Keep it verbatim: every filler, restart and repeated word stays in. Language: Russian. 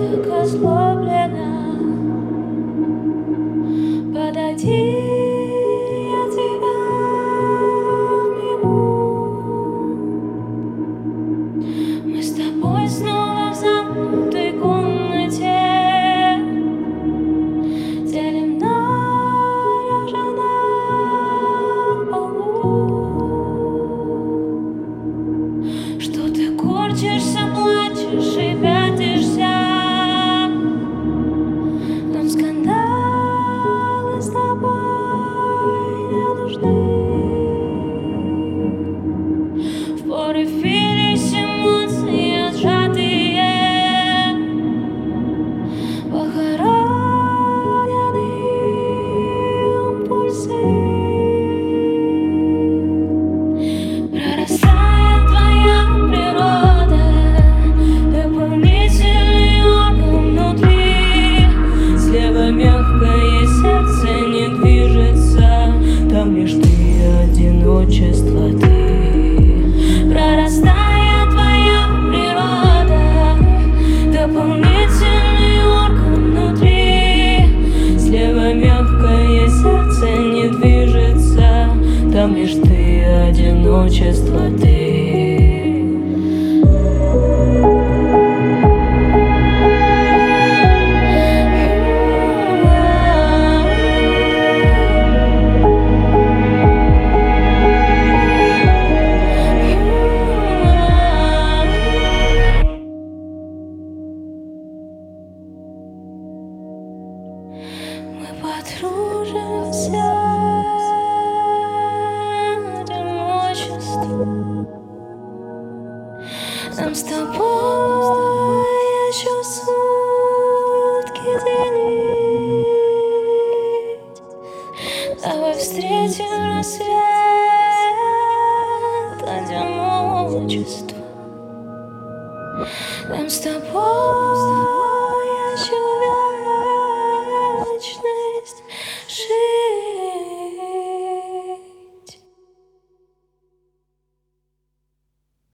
так озлоблена. Подойди, я тебя обниму. Мы с тобой снова в замкнутой комнате, делим на лежа на полу. Что ты корчишься, плачешь и пятишься? Нам скандалы с тобой не нужны. В порыве лишь эмоции сжатые, похоронены импульсы. Прорастает твоя природа, дополнительный орган внутри. Слева мягкое сердце не движется, там лишь ты, одиночество ты. Прорастает твоя природа, дополнительный орган внутри. Слева мягкое сердце не движется, там лишь ты, одиночество ты. Мы подружимся, одиночество. Нам с тобой еще сутки делить. Давай встретим рассвет, одиночество. Нам с тобой